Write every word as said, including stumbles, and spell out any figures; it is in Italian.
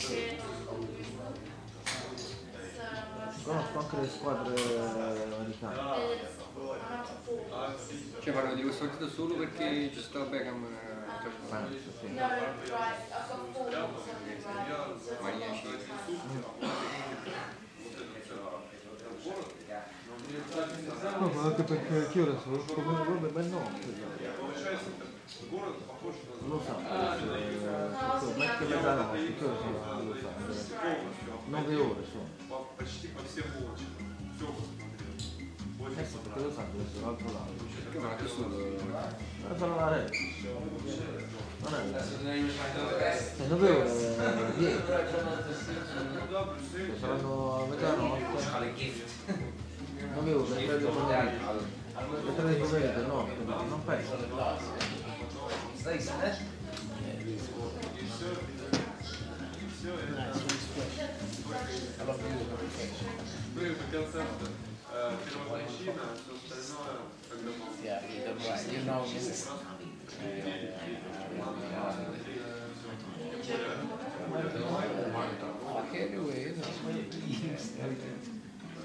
Conosco anche le squadre americane. Cioè parlo di questo partito solo perché ci sta Beckham. Penso, sì. Maniaci. No, ma anche perché che ora sono come robe ben notte. Lo so, metti mezzanotte, che ore sono Los Angeles? nove ore sono. Eh sì, perché Los Angeles è l'altro lato. Perché non è solo. Ma sono la rete. Non è vero. nove ore dietro. Saranno a mezzanotte. nove ore, tre di pomeriggio. Le tre di pomeriggio, no, non penso. Yeah, you're right. You know this. Okay, anyway,